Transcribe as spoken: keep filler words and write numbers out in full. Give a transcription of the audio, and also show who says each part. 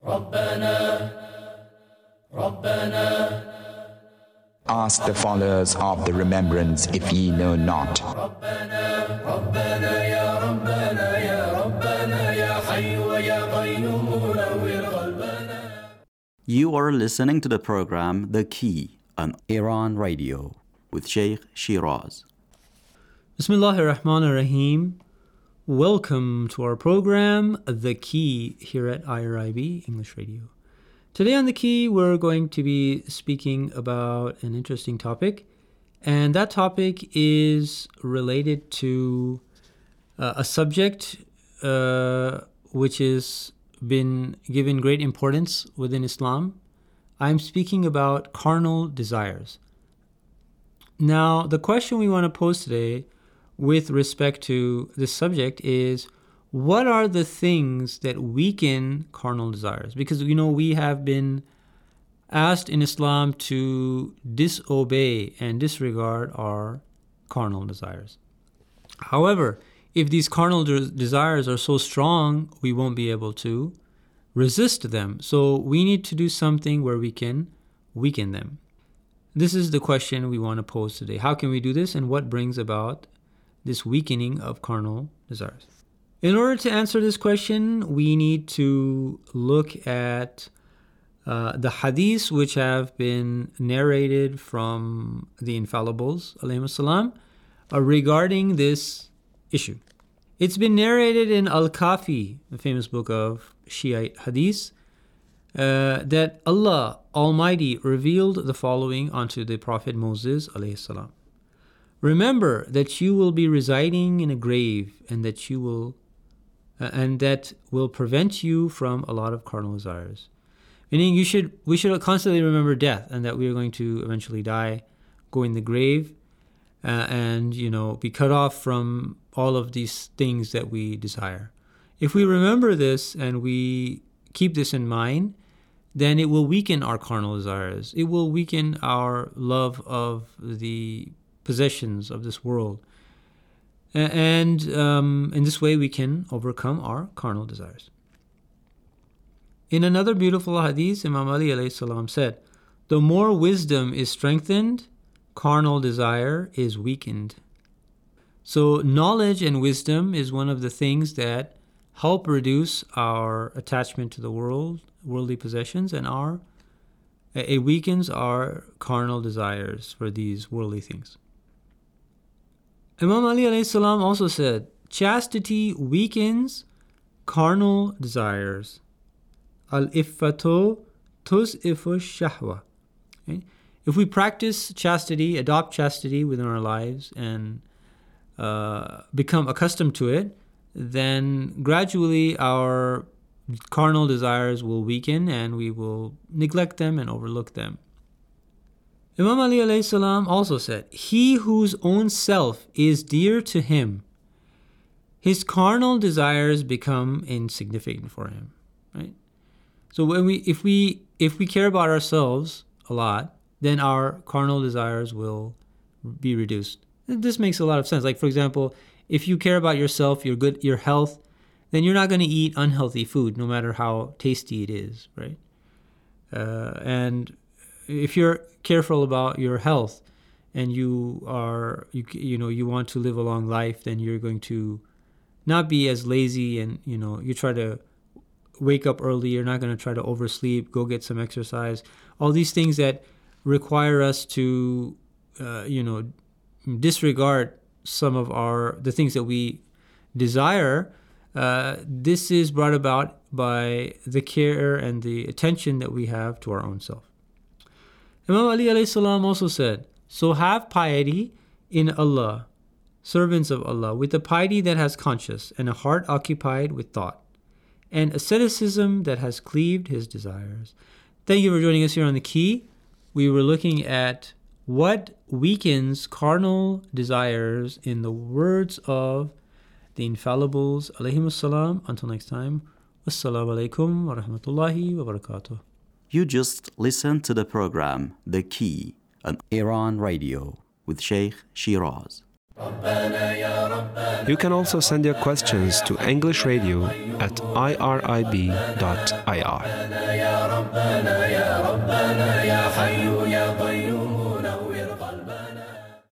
Speaker 1: Ask the followers of the remembrance if ye know not.
Speaker 2: You are listening to the program The Key on Iran Radio with Sheikh Shiraz.
Speaker 3: Bismillahir Rahmanir Rahim. Welcome to our program The Key here at I R I B English Radio. Today on The Key, we're going to be speaking about an interesting topic, and that topic is related to uh, a subject uh, which has been given great importance within Islam. I'm speaking about carnal desires. Now, the question we want to pose today with respect to this subject is, what are the things that weaken carnal desires? Because, you know, we have been asked in Islam to disobey and disregard our carnal desires. However, if these carnal de- desires are so strong, we won't be able to resist them. So we need to do something where we can weaken them. This is the question we want to pose today. How can we do this, and what brings about this weakening of carnal desires? In order to answer this question, we need to look at uh, the hadiths which have been narrated from the infallibles, alayhimus salam, uh, regarding this issue. It's been narrated in Al-Kafi, the famous book of Shiite hadiths, uh, that Allah Almighty revealed the following unto the Prophet Moses, alayhi salam. Remember that you will be residing in a grave, and that you will Uh, and that will prevent you from a lot of carnal desires. Meaning, you should we should constantly remember death, and that we are going to eventually die, go in the grave, uh, and you know be cut off from all of these things that we desire. If we remember this and we keep this in mind, then it will weaken our carnal desires. It will weaken our love of the possessions of this world. And um, in this way, we can overcome our carnal desires. In another beautiful hadith, Imam Ali alayhi salam said, "The more wisdom is strengthened, carnal desire is weakened." So knowledge and wisdom is one of the things that help reduce our attachment to the world, worldly possessions, and our it weakens our carnal desires for these worldly things. Imam Ali alayhi salam also said, chastity weakens carnal desires. Al-iffatu tuz'ifu shahwa. Okay? If we practice chastity, adopt chastity within our lives, and uh, become accustomed to it, then gradually our carnal desires will weaken, and we will neglect them and overlook them. Imam Ali alayhi salam also said, he whose own self is dear to him, his carnal desires become insignificant for him. Right? So when we, if we, if we care about ourselves a lot, then our carnal desires will be reduced. This makes a lot of sense. Like, for example, if you care about yourself, your good, your health, then you're not going to eat unhealthy food, no matter how tasty it is, right? Uh, and if you're careful about your health, and you are, you, you know, you want to live a long life, then you're going to not be as lazy, and, you know, you try to wake up early. You're not going to try to oversleep, go get some exercise. All these things that require us to, uh, you know, disregard some of our, the things that we desire. Uh, this is brought about by the care and the attention that we have to our own self. Imam Ali alayhi salam also said, so have piety in Allah, servants of Allah, with a piety that has conscience and a heart occupied with thought, and asceticism that has cleaved his desires. Thank you for joining us here on The Key. We were looking at what weakens carnal desires in the words of the infallibles, alayhimus salam. Until next time, wassalamu alaikum wa rahmatullahi wa barakatuh.
Speaker 2: You just listened to the program The Key on Iran Radio with Sheikh Shiraz.
Speaker 4: You can also send your questions to English Radio at I R I B dot I R.